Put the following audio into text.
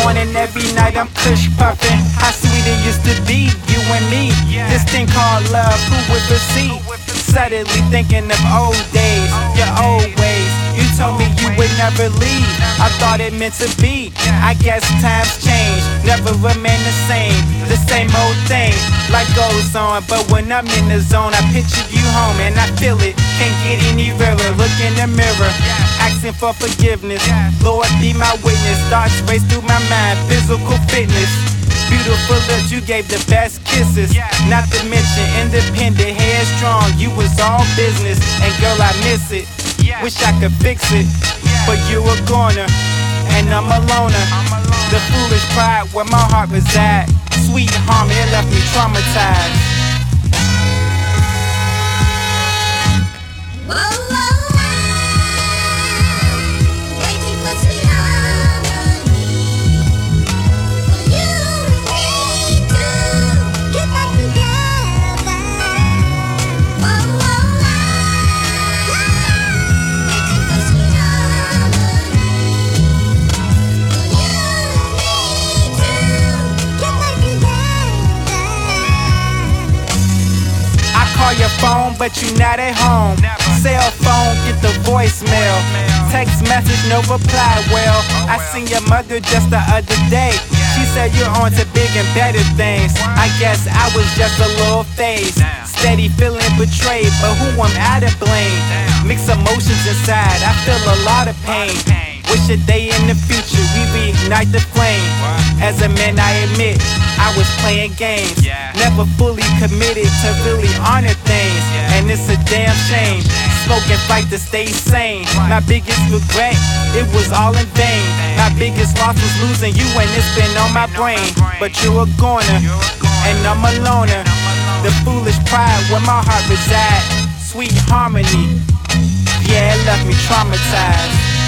morning, every night I'm push puffing. How sweet it used to be, you and me. This thing called love, who would foresee? Suddenly thinking of old days, your old ways. You told me you would never leave. I thought it meant to be. I guess times change, never remain the same old thing. Life goes on, but when I'm in the zone, I picture you home and I feel it. Can't get any realer. Look in the mirror, asking for forgiveness. Lord, be my witness. Thoughts race through my mind, physical fitness. Beautiful lips, you gave the best kisses. Not to mention independent, headstrong. You was all business, and girl, I miss it. Wish I could fix it, but you a goner, and I'm a loner. The foolish pride where my heart resides. Sweet harm, it left me traumatized. Call your phone, but you not at home. Cell phone, get the voicemail. Text message, no reply. Well, I seen your mother just the other day. She said you're on to big and better things. I guess I was just a little phase. Steady feeling betrayed, but who am I to blame? Mixed emotions inside, I feel a lot of pain. Wish a day in the future we reignite the flame. As a man, I admit I was playing games, never fully committed to really honor things, and it's a damn shame. Smoking fight to stay sane. My biggest regret, it was all in vain. My biggest loss was losing you, and it's been on my brain. But you're a goner, and I'm a loner. The foolish pride where my heart resides. Sweet harmony, yeah, it left me traumatized.